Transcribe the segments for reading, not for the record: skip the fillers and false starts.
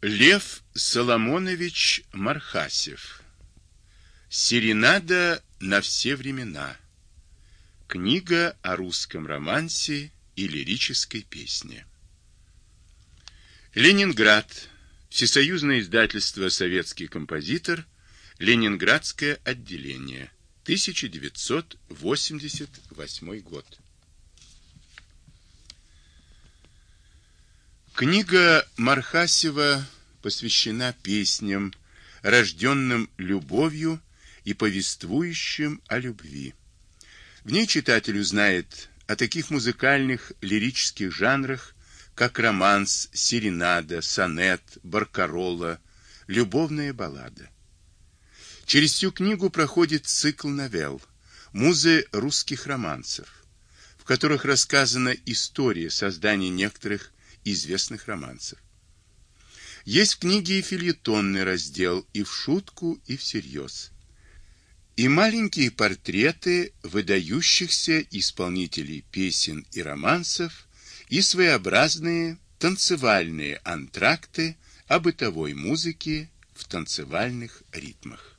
Лев Соломонович Мархасев. Серенада на все времена. Книга о русском романсе и лирической песне. Ленинград. Всесоюзное издательство «Советский композитор», Ленинградское отделение, 1988 год. Книга Мархасева посвящена песням, рожденным любовью и повествующим о любви. В ней читатель узнает о таких музыкальных лирических жанрах, как романс, серенада, сонет, баркарола, любовная баллада. Через всю книгу проходит цикл новелл, музы русских романсов, в которых рассказана история создания некоторых известных романсов. Есть в книге и фельетонный раздел, и в шутку, и всерьез. И маленькие портреты выдающихся исполнителей песен и романсов, и своеобразные танцевальные антракты о бытовой музыке в танцевальных ритмах.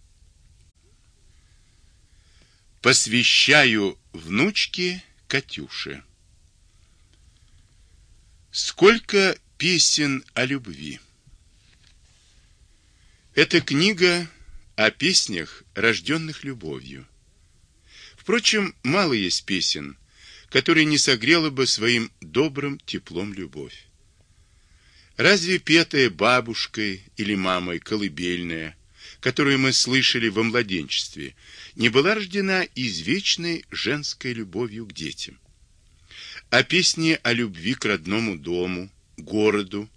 Посвящаю внучке Катюше. Сколько песен о любви. Эта книга о песнях, рожденных любовью. Впрочем, мало есть песен, которые не согрела бы своим добрым теплом любовь. Разве петая бабушкой или мамой колыбельная, которую мы слышали во младенчестве, не была рождена извечной женской любовью к детям? А песни о любви к родному дому, городу,